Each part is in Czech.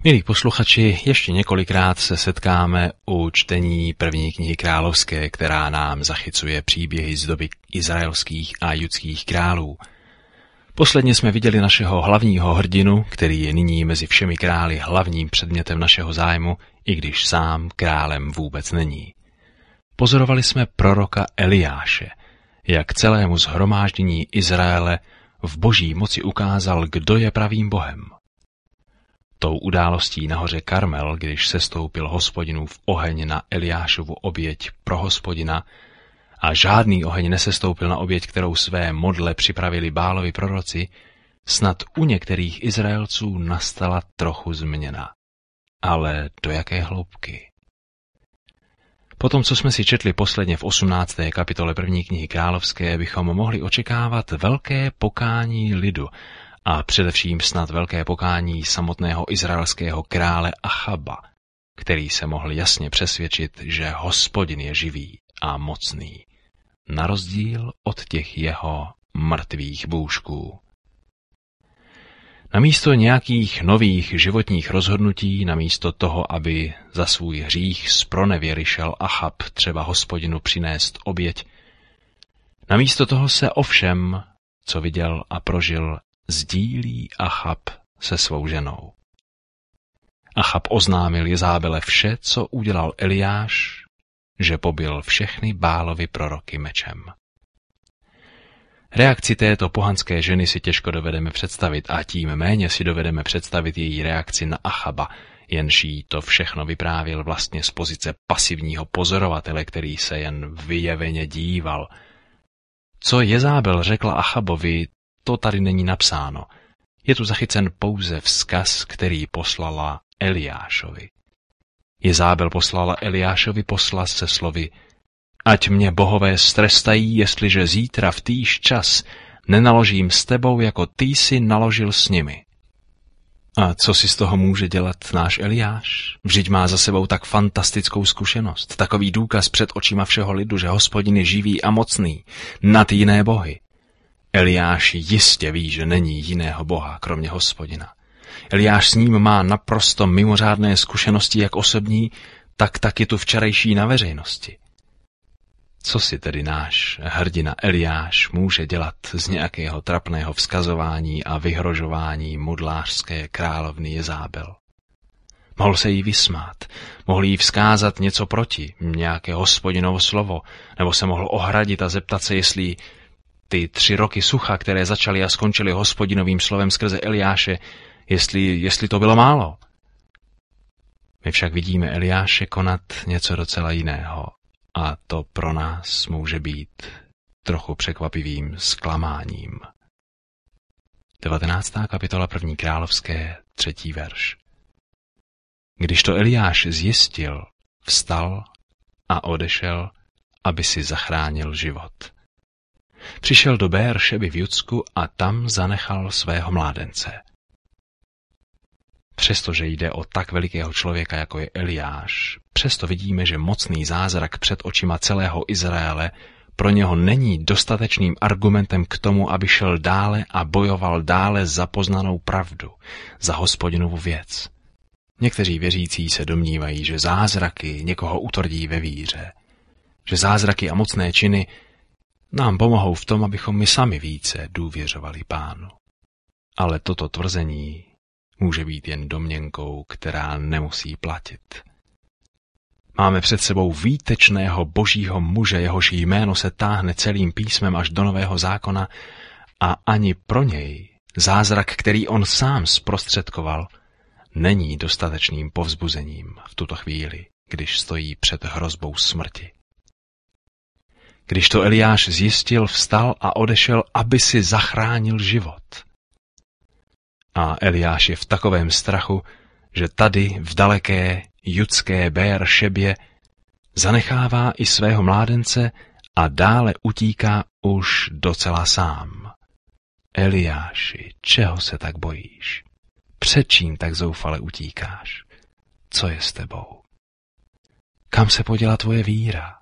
Milí posluchači, ještě několikrát se setkáme u čtení první knihy královské, která nám zachycuje příběhy z doby izraelských a judských králů. Posledně jsme viděli našeho hlavního hrdinu, který je nyní mezi všemi králi hlavním předmětem našeho zájmu, i když sám králem vůbec není. Pozorovali jsme proroka Eliáše, jak celému shromáždění Izraele v boží moci ukázal, kdo je pravým Bohem. Tou událostí na hoře Karmel, když sestoupil Hospodinův oheň na Eliášovu oběť pro Hospodina a žádný oheň nesestoupil na oběť, kterou své modle připravili Bálovi proroci, snad u některých Izraelců nastala trochu změna. Ale do jaké hloubky? Potom, co jsme si četli posledně v 18. kapitole první knihy královské, bychom mohli očekávat velké pokání lidu a především snad velké pokání samotného izraelského krále Achaba, který se mohl jasně přesvědčit, že Hospodin je živý a mocný, na rozdíl od těch jeho mrtvých bůžků. Namísto nějakých nových životních rozhodnutí, namísto toho, aby za svůj hřích z pronevěry šel Achab třeba Hospodinu přinést oběť, namísto toho se ovšem, co viděl a prožil, sdílí Achab se svou ženou. Achab oznámil Jezábele vše, co udělal Eliáš, že pobil všechny Bálovy proroky mečem. Reakci této pohanské ženy si těžko dovedeme představit a tím méně si dovedeme představit její reakci na Achaba, jenž jí to všechno vyprávěl vlastně z pozice pasivního pozorovatele, který se jen vyjeveně díval. Co Jezábel řekla Achabovi, to tady není napsáno. Je tu zachycen pouze vzkaz, který poslala Eliášovi. Jezábel poslala Eliášovi poslas se slovy: Ať mě bohové strestají, jestliže zítra v týž čas nenaložím s tebou, jako ty jsi naložil s nimi. A co si z toho může dělat náš Eliáš? Vždyť má za sebou tak fantastickou zkušenost, takový důkaz před očima všeho lidu, že Hospodin je živý a mocný, nad jiné bohy. Eliáš jistě ví, že není jiného boha, kromě Hospodina. Eliáš s ním má naprosto mimořádné zkušenosti jak osobní, tak taky tu včerejší na veřejnosti. Co si tedy náš hrdina Eliáš může dělat z nějakého trapného vzkazování a vyhrožování modlářské královny Jezábel? Mohl se jí vysmát, mohl jí vzkázat něco proti, nějaké Hospodinovo slovo, nebo se mohl ohradit a zeptat se, jestli ty 3 roky sucha, které začaly a skončily Hospodinovým slovem skrze Eliáše, jestli to bylo málo. My však vidíme Eliáše konat něco docela jiného a to pro nás může být trochu překvapivým zklamáním. 19. kapitola 1. královské, 3. verš. Když to Eliáš zjistil, vstal a odešel, aby si zachránil život. Přišel do Béeršeby v Judsku a tam zanechal svého mládence. Přestože jde o tak velikého člověka, jako je Eliáš, přesto vidíme, že mocný zázrak před očima celého Izraele pro něho není dostatečným argumentem k tomu, aby šel dále a bojoval dále za poznanou pravdu, za Hospodinovu věc. Někteří věřící se domnívají, že zázraky někoho utvrdí ve víře, že zázraky a mocné činy nám pomohou v tom, abychom my sami více důvěřovali Pánu. Ale toto tvrzení může být jen domněnkou, která nemusí platit. Máme před sebou výtečného božího muže, jehož jméno se táhne celým písmem až do Nového zákona a ani pro něj zázrak, který on sám zprostředkoval, není dostatečným povzbuzením v tuto chvíli, když stojí před hrozbou smrti. Když to Eliáš zjistil, vstal a odešel, aby si zachránil život. A Eliáš je v takovém strachu, že tady v daleké judské Béeršebě zanechává i svého mládence a dále utíká už docela sám. Eliáši, čeho se tak bojíš? Před čím tak zoufale utíkáš? Co je s tebou? Kam se poděla tvoje víra?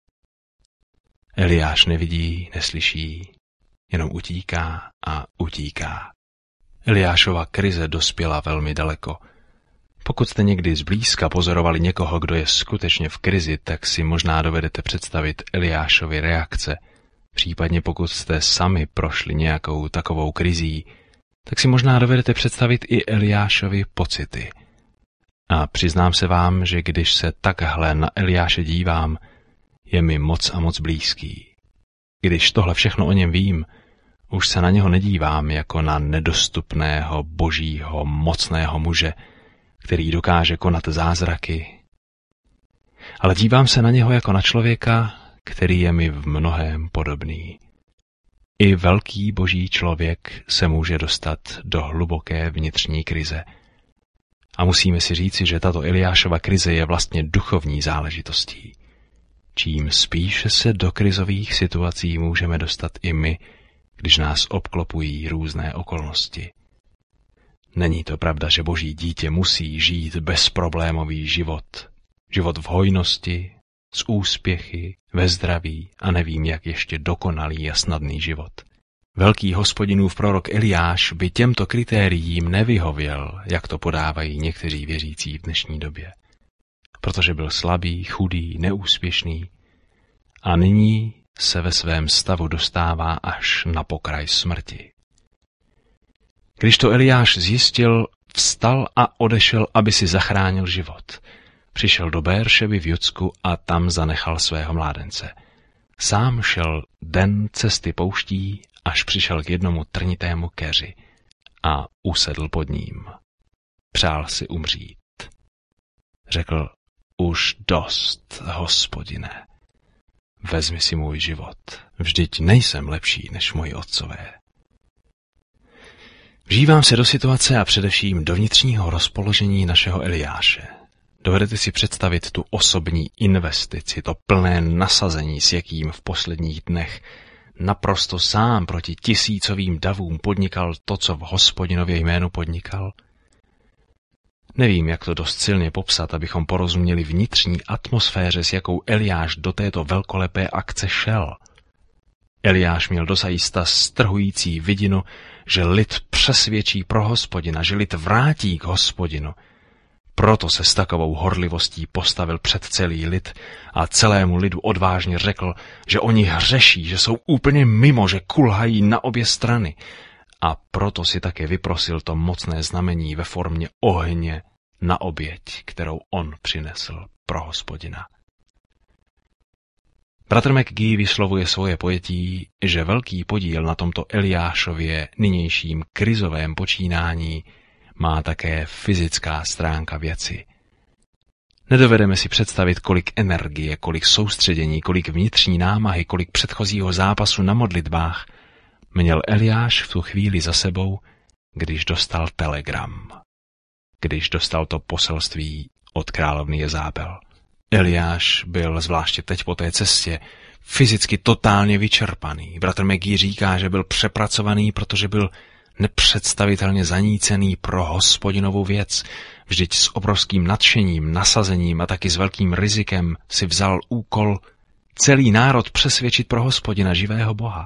Eliáš nevidí, neslyší, jenom utíká a utíká. Eliášova krize dospěla velmi daleko. Pokud jste někdy zblízka pozorovali někoho, kdo je skutečně v krizi, tak si možná dovedete představit Eliášovy reakce. Případně pokud jste sami prošli nějakou takovou krizí, tak si možná dovedete představit i Eliášovy pocity. A přiznám se vám, že když se takhle na Eliáše dívám, je mi moc a moc blízký. Když tohle všechno o něm vím, už se na něho nedívám jako na nedostupného, božího, mocného muže, který dokáže konat zázraky, ale dívám se na něho jako na člověka, který je mi v mnohém podobný. I velký boží člověk se může dostat do hluboké vnitřní krize. A musíme si říci, že tato Eliášova krize je vlastně duchovní záležitostí. Čím spíše se do krizových situací můžeme dostat i my, když nás obklopují různé okolnosti. Není to pravda, že boží dítě musí žít bezproblémový život. Život v hojnosti, s úspěchy, ve zdraví a nevím, jak ještě dokonalý a snadný život. Velký Hospodinův prorok Eliáš by těmto kritériím nevyhověl, jak to podávají někteří věřící v dnešní době. Protože byl slabý, chudý, neúspěšný a nyní se ve svém stavu dostává až na pokraj smrti. Když to Eliáš zjistil, vstal a odešel, aby si zachránil život. Přišel do Béerševy v Judsku a tam zanechal svého mládence. Sám šel den cesty pouští, až přišel k jednomu trnitému keři a usedl pod ním. Přál si umřít. Řekl, už dost, Hospodine. Vezmi si můj život, vždyť nejsem lepší než moji otcové. Vžívám se do situace a především do vnitřního rozpoložení našeho Eliáše. Dovedete si představit tu osobní investici, to plné nasazení, s jakým v posledních dnech naprosto sám proti tisícovým davům podnikal to, co v Hospodinově jménu podnikal? Nevím, jak to dost silně popsat, abychom porozuměli vnitřní atmosféře, s jakou Eliáš do této velkolepé akce šel. Eliáš měl dosajista strhující vidinu, že lid přesvědčí pro Hospodina, že lid vrátí k Hospodinu. Proto se s takovou horlivostí postavil před celý lid a celému lidu odvážně řekl, že oni hřeší, že jsou úplně mimo, že kulhají na obě strany. A proto si také vyprosil to mocné znamení ve formě ohně na oběť, kterou on přinesl pro Hospodina. Bratr McGee vyslovuje svoje pojetí, že velký podíl na tomto Eliášově nynějším krizovém počínání má také fyzická stránka věci. Nedovedeme si představit, kolik energie, kolik soustředění, kolik vnitřní námahy, kolik předchozího zápasu na modlitbách měl Eliáš v tu chvíli za sebou, když dostal telegram. Když dostal to poselství od královny Jezábel. Eliáš byl, zvláště teď po té cestě, fyzicky totálně vyčerpaný. Bratr McGee říká, že byl přepracovaný, protože byl nepředstavitelně zanícený pro Hospodinovu věc. Vždyť s obrovským nadšením, nasazením a taky s velkým rizikem si vzal úkol celý národ přesvědčit pro Hospodina, živého Boha.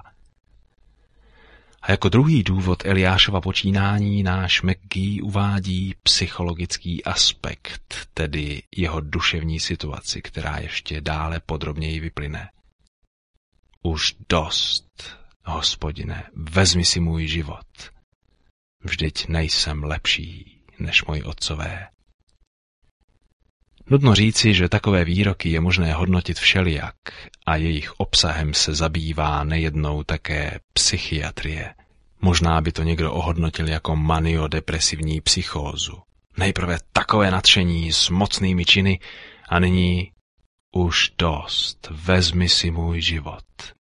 A jako druhý důvod Eliášova počínání náš McGee uvádí psychologický aspekt, tedy jeho duševní situaci, která ještě dále podrobněji vyplyne. Už dost, Hospodine, vezmi si můj život. Vždyť nejsem lepší než moji otcové. Nutno říci, že takové výroky je možné hodnotit všelijak a jejich obsahem se zabývá nejednou také psychiatrie. Možná by to někdo ohodnotil jako maniodepresivní psychózu. Nejprve takové nadšení s mocnými činy a nyní už dost, vezmi si můj život.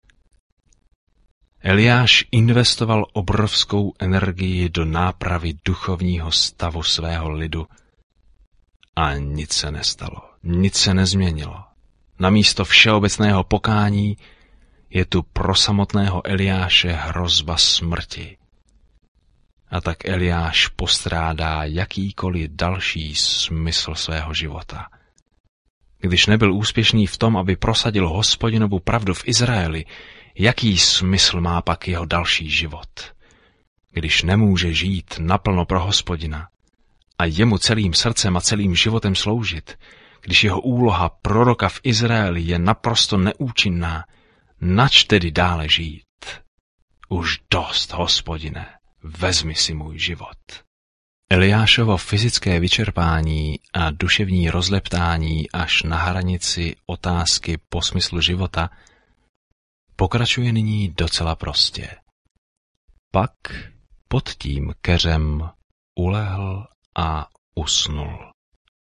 Eliáš investoval obrovskou energii do nápravy duchovního stavu svého lidu a nic se nestalo, nic se nezměnilo. Namísto všeobecného pokání je tu pro samotného Eliáše hrozba smrti. A tak Eliáš postrádá jakýkoliv další smysl svého života. Když nebyl úspěšný v tom, aby prosadil Hospodinovu pravdu v Izraeli, jaký smysl má pak jeho další život? Když nemůže žít naplno pro Hospodina a jemu celým srdcem a celým životem sloužit, když jeho úloha proroka v Izraeli je naprosto neúčinná, nač tedy dále žít? Už dost, Hospodine, vezmi si můj život. Eliášovo fyzické vyčerpání a duševní rozleptání až na hranici otázky po smyslu života pokračuje nyní docela prostě. Pak pod tím keřem ulehl a usnul.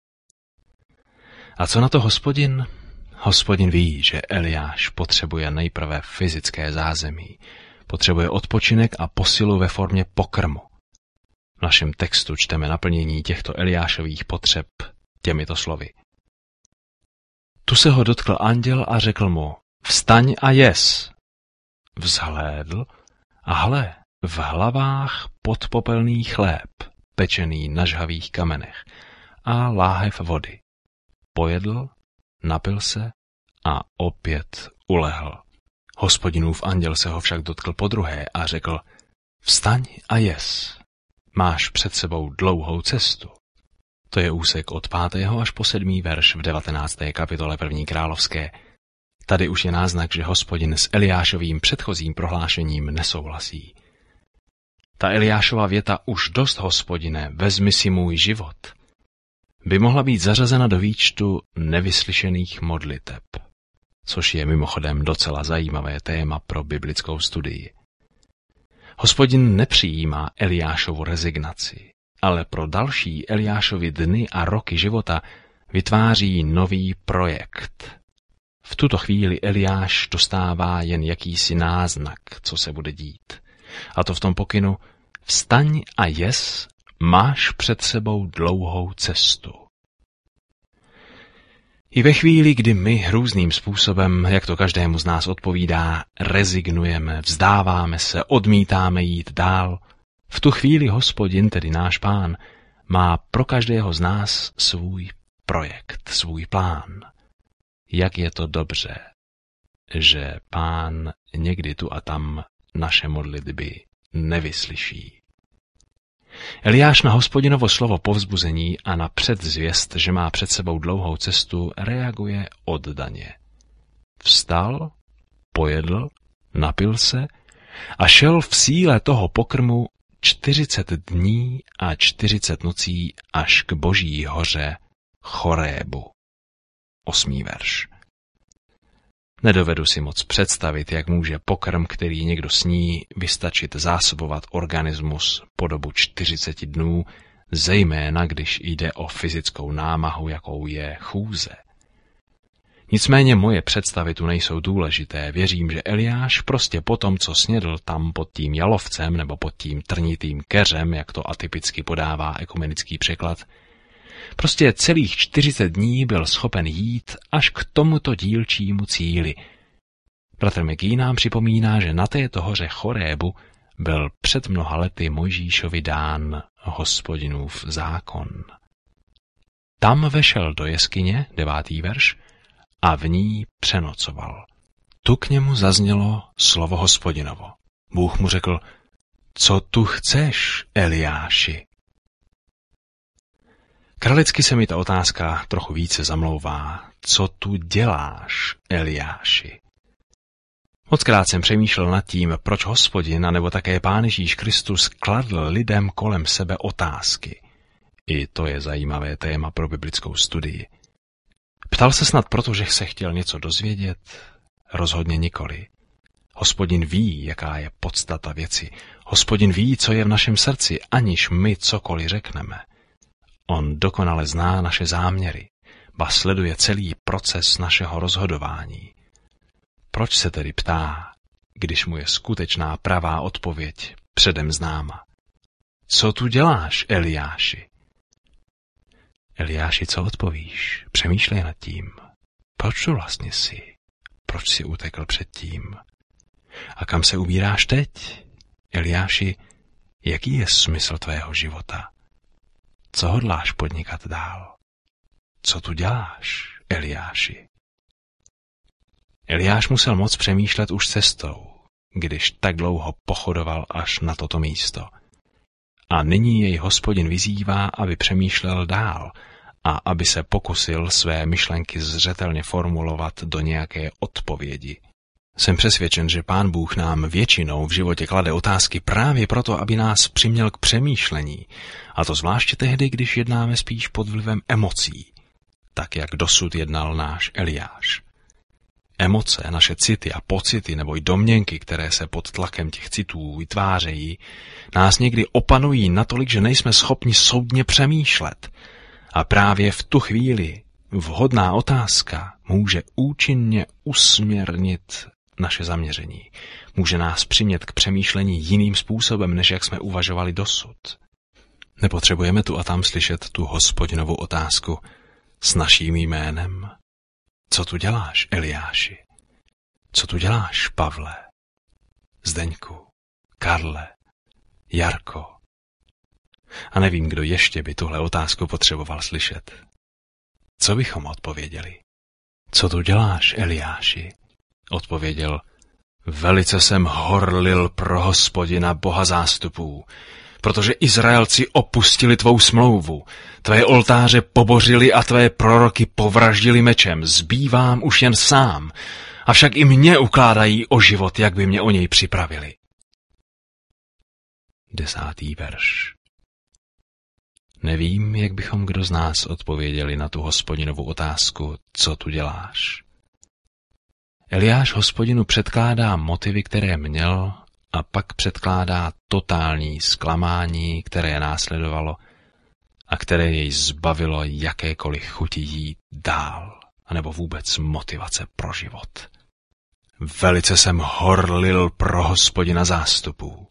A co na to Hospodin? Hospodin ví, že Eliáš potřebuje nejprve fyzické zázemí, potřebuje odpočinek a posilu ve formě pokrmu. V našem textu čteme naplnění těchto Eliášových potřeb těmito slovy. Tu se ho dotkl anděl a řekl mu, vstaň a jes. Vzhlédl a hle, v hlavách podpopelný chléb, pečený na žhavých kamenech a láhev vody. Pojedl, napil se a opět ulehl. Hospodinův anděl se ho však dotkl podruhé a řekl, vstaň a jes. Máš před sebou dlouhou cestu. To je úsek od 5. až po 7. verš v 19. kapitole 1. královské. Tady už je náznak, že Hospodin s Eliášovým předchozím prohlášením nesouhlasí. Ta Eliášova věta už dost, Hospodine, vezmi si můj život, by mohla být zařazena do výčtu nevyslyšených modliteb, což je mimochodem docela zajímavé téma pro biblickou studii. Hospodin nepřijímá Eliášovu rezignaci, ale pro další Eliášovy dny a roky života vytváří nový projekt. V tuto chvíli Eliáš dostává jen jakýsi náznak, co se bude dít. A to v tom pokynu, vstaň a jes, máš před sebou dlouhou cestu. I ve chvíli, kdy my různým způsobem, jak to každému z nás odpovídá, rezignujeme, vzdáváme se, odmítáme jít dál, v tu chvíli Hospodin, tedy náš Pán, má pro každého z nás svůj projekt, svůj plán. Jak je to dobře, že Pán někdy tu a tam naše modlitby nevyslyší. Eliáš na Hospodinovo slovo povzbuzení a na předzvěst, že má před sebou dlouhou cestu, reaguje oddaně. Vstal, pojedl, napil se a šel v síle toho pokrmu 40 dní a 40 nocí až k Boží hoře Chorébu. 8. verš. Nedovedu si moc představit, jak může pokrm, který někdo sní, vystačit zásobovat organismus po dobu 40 dnů, zejména když jde o fyzickou námahu, jakou je chůze. Nicméně moje představy tu nejsou důležité. Věřím, že Eliáš prostě po tom, co snědl tam pod tím jalovcem nebo pod tím trnitým keřem, jak to atypicky podává ekumenický překlad, prostě celých 40 dní byl schopen jít až k tomuto dílčímu cíli. Bratr McGee nám připomíná, že na této hoře Chorébu byl před mnoha lety Mojžíšovi dán Hospodinův zákon. Tam vešel do jeskyně, 9. verš, a v ní přenocoval. Tu k němu zaznělo slovo Hospodinovo. Bůh mu řekl, co tu chceš, Eliáši? Kralicky se mi ta otázka trochu více zamlouvá. Co tu děláš, Eliáši? Mockrát jsem přemýšlel nad tím, proč Hospodin nebo také Pán Ježíš Kristus kladl lidem kolem sebe otázky. I to je zajímavé téma pro biblickou studii. Ptal se snad proto, že se chtěl něco dozvědět? Rozhodně nikoli. Hospodin ví, jaká je podstata věci. Hospodin ví, co je v našem srdci, aniž my cokoliv řekneme. On dokonale zná naše záměry, ba sleduje celý proces našeho rozhodování. Proč se tedy ptá, když mu je skutečná pravá odpověď předem známa? Co tu děláš, Eliáši? Eliáši, co odpovíš? Přemýšlej nad tím. Proč tu vlastně jsi? Proč jsi utekl předtím? A kam se ubíráš teď? Eliáši, jaký je smysl tvého života? Co hodláš podnikat dál? Co tu děláš, Eliáši? Eliáš musel moc přemýšlet už cestou, když tak dlouho pochodoval až na toto místo. A nyní jej Hospodin vyzývá, aby přemýšlel dál a aby se pokusil své myšlenky zřetelně formulovat do nějaké odpovědi. Jsem přesvědčen, že Pán Bůh nám většinou v životě klade otázky právě proto, aby nás přiměl k přemýšlení, a to zvláště tehdy, když jednáme spíš pod vlivem emocí, tak jak dosud jednal náš Eliáš. Emoce, naše city a pocity nebo i domněnky, které se pod tlakem těch citů vytvářejí, nás někdy opanují natolik, že nejsme schopni soudně přemýšlet. A právě v tu chvíli vhodná otázka může účinně usměrnit naše zaměření. Může nás přimět k přemýšlení jiným způsobem, než jak jsme uvažovali dosud. Nepotřebujeme tu a tam slyšet tu Hospodinovu otázku s naším jménem. Co tu děláš, Eliáši? Co tu děláš, Pavle? Zdeňku, Karle, Jarko? A nevím, kdo ještě by tuhle otázku potřeboval slyšet. Co bychom odpověděli? Co tu děláš, Eliáši? Odpověděl, velice jsem horlil pro Hospodina Boha zástupů, protože Izraelci opustili tvou smlouvu, tvé oltáře pobořili a tvé proroky povraždili mečem, zbývám už jen sám, avšak i mě ukládají o život, jak by mě o něj připravili. 10. verš. Nevím, jak bychom kdo z nás odpověděli na tu Hospodinovu otázku, co tu děláš. Eliáš Hospodinu předkládá motivy, které měl, a pak předkládá totální zklamání, které následovalo a které jej zbavilo jakékoliv chuti jít dál, anebo vůbec motivace pro život. Velice jsem horlil pro Hospodina zástupů.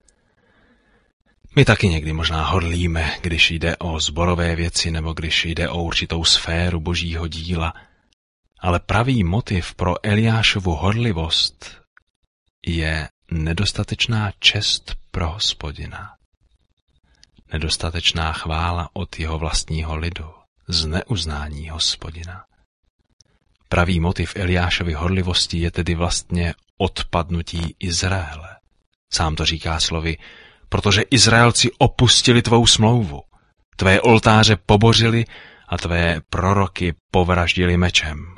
My taky někdy možná horlíme, když jde o sborové věci nebo když jde o určitou sféru božího díla, ale pravý motiv pro Eliášovu horlivost je nedostatečná čest pro Hospodina. Nedostatečná chvála od jeho vlastního lidu, zneuznání Hospodina. Pravý motiv Eliášovy horlivosti je tedy vlastně odpadnutí Izraele. Sám to říká slovy, protože Izraelci opustili tvou smlouvu, tvé oltáře pobořili a tvé proroky povraždili mečem.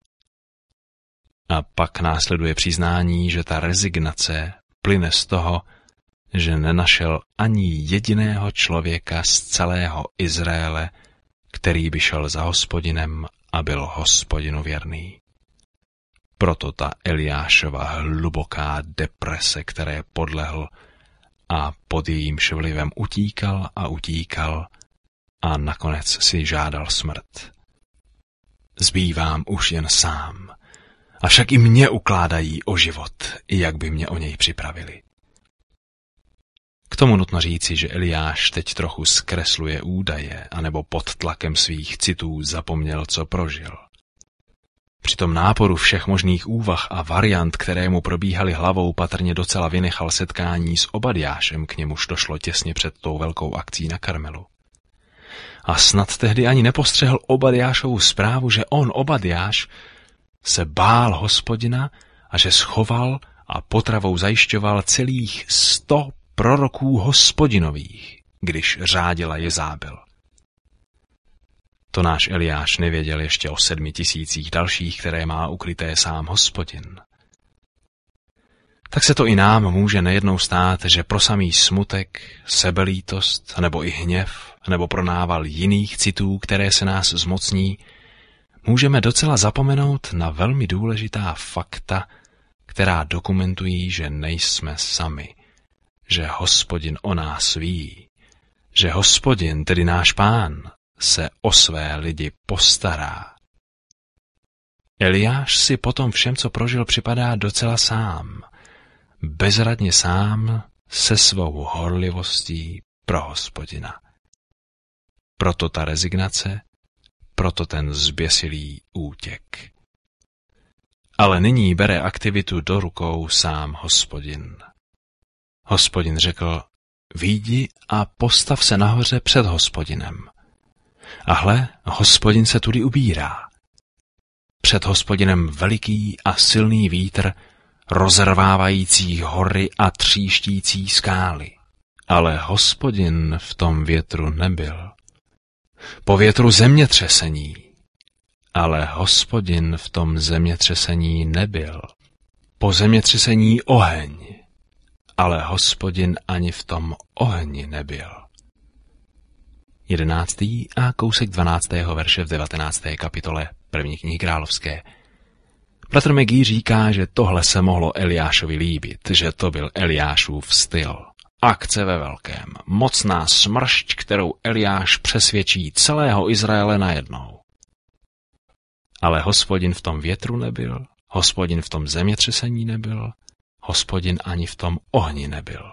A pak následuje přiznání, že ta rezignace plyne z toho, že nenašel ani jediného člověka z celého Izraele, který by šel za Hospodinem a byl Hospodinu věrný. Proto ta Eliášova hluboká deprese, které podlehl a pod jejímž vlivem utíkal a nakonec si žádal smrt. Zbývám už jen sám, avšak i mě ukládají o život, jak by mě o něj připravili. K tomu nutno říci, že Eliáš teď trochu zkresluje údaje, anebo pod tlakem svých citů zapomněl, co prožil. Při tom náporu všech možných úvah a variant, které mu probíhaly hlavou, patrně docela vynechal setkání s Obadjášem, k němuž došlo těsně před tou velkou akcí na Karmelu. A snad tehdy ani nepostřehl Obadjášovu zprávu, že on, Obadjáš, se bál Hospodina a že schoval a potravou zajišťoval celých 100 proroků Hospodinových, když řádila Jezábel. To náš Eliáš nevěděl ještě o 7 000 dalších, které má ukryté sám Hospodin. Tak se to i nám může nejednou stát, že pro samý smutek, sebelítost, nebo i hněv, nebo pro nával jiných citů, které se nás zmocní, můžeme docela zapomenout na velmi důležitá fakta, která dokumentují, že nejsme sami, že Hospodin o nás ví, že Hospodin, tedy náš Pán, se o své lidi postará. Eliáš si potom všem, co prožil, připadá docela sám, bezradně sám se svou horlivostí pro Hospodina. Proto ta rezignace, proto ten zběsilý útěk. Ale nyní bere aktivitu do rukou sám Hospodin. Hospodin řekl, vyjdi a postav se nahoře před Hospodinem. A hle, Hospodin se tudy ubírá. Před Hospodinem veliký a silný vítr, rozrvávající hory a tříštící skály. Ale Hospodin v tom větru nebyl. Po větru zemětřesení, ale Hospodin v tom zemětřesení nebyl. Po zemětřesení oheň, ale Hospodin ani v tom ohni nebyl. 11. a kousek 12. verše v 19. kapitole 1. knihy královské. Bratr McGee říká, že tohle se mohlo Eliášovi líbit, že to byl Eliášův styl. Akce ve velkém, mocná smršť, kterou Eliáš přesvědčí celého Izraele najednou. Ale Hospodin v tom větru nebyl, Hospodin v tom zemětřesení nebyl, Hospodin ani v tom ohni nebyl.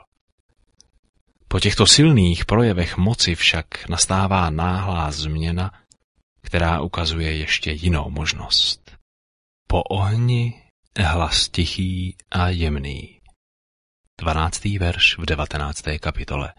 Po těchto silných projevech moci však nastává náhlá změna, která ukazuje ještě jinou možnost. Po ohni hlas tichý a jemný. 12. verš v 19. kapitole.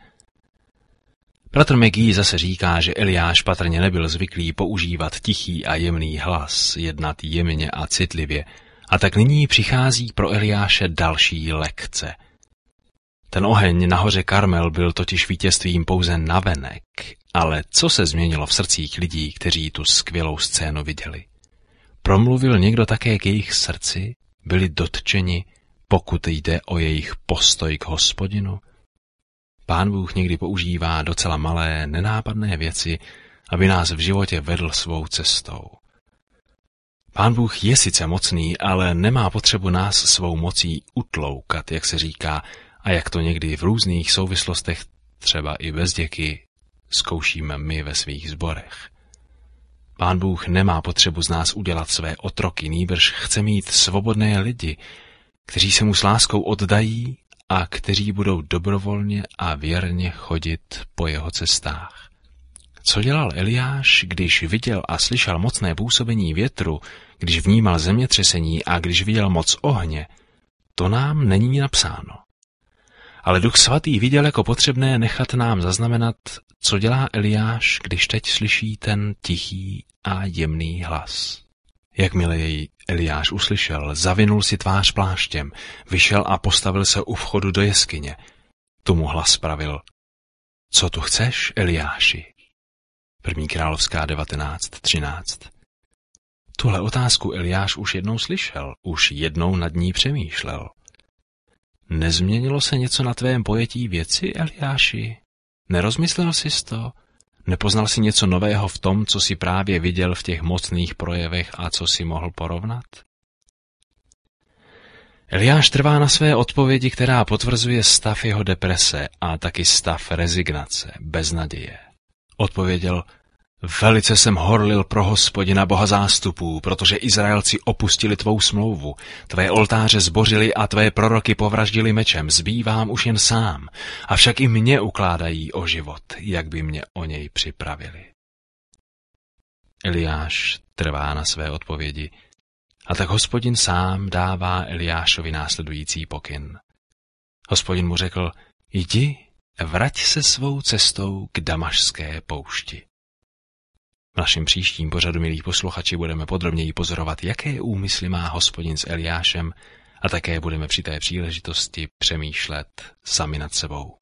Bratr McGee zase říká, že Eliáš patrně nebyl zvyklý používat tichý a jemný hlas, jednat jemně a citlivě, a tak nyní přichází pro Eliáše další lekce. Ten oheň na hoře Karmel byl totiž vítězstvím pouze navenek, ale co se změnilo v srdcích lidí, kteří tu skvělou scénu viděli? Promluvil někdo také k jejich srdci? Byli dotčeni, pokud jde o jejich postoj k Hospodinu? Pán Bůh někdy používá docela malé, nenápadné věci, aby nás v životě vedl svou cestou. Pán Bůh je sice mocný, ale nemá potřebu nás svou mocí utloukat, jak se říká, a jak to někdy v různých souvislostech, třeba i bez děky, zkoušíme my ve svých sborech. Pán Bůh nemá potřebu z nás udělat své otroky, nýbrž chce mít svobodné lidi, kteří se mu s láskou oddají a kteří budou dobrovolně a věrně chodit po jeho cestách. Co dělal Eliáš, když viděl a slyšel mocné působení větru, když vnímal zemětřesení a když viděl moc ohně, to nám není napsáno. Ale Duch svatý viděl jako potřebné nechat nám zaznamenat, co dělá Eliáš, když teď slyší ten tichý a jemný hlas. Jakmile jej Eliáš uslyšel, zavinul si tvář pláštěm, vyšel a postavil se u vchodu do jeskyně. Tomu hlas pravil: Co tu chceš, Eliáši? 1. královská 19:13. Tuhle otázku Eliáš už jednou slyšel, už jednou nad ní přemýšlel. Nezměnilo se něco na tvém pojetí věci, Eliáši? Nerozmyslel jsi to? Nepoznal jsi něco nového v tom, co jsi právě viděl v těch mocných projevech a co jsi mohl porovnat? Eliáš trvá na své odpovědi, která potvrzuje stav jeho deprese a taky stav rezignace, beznaděje. Odpověděl: Velice jsem horlil pro Hospodina Boha zástupů, protože Izraelci opustili tvou smlouvu, tvé oltáře zbořili a tvé proroky povraždili mečem, zbývám už jen sám, avšak i mě ukládají o život, jak by mě o něj připravili. Eliáš trvá na své odpovědi, a tak Hospodin sám dává Eliášovi následující pokyn. Hospodin mu řekl: Jdi, vrať se svou cestou k Damašské poušti. V našem příštím pořadu, milí posluchači, budeme podrobněji pozorovat, jaké úmysly má Hospodin s Eliášem, a také budeme při té příležitosti přemýšlet sami nad sebou.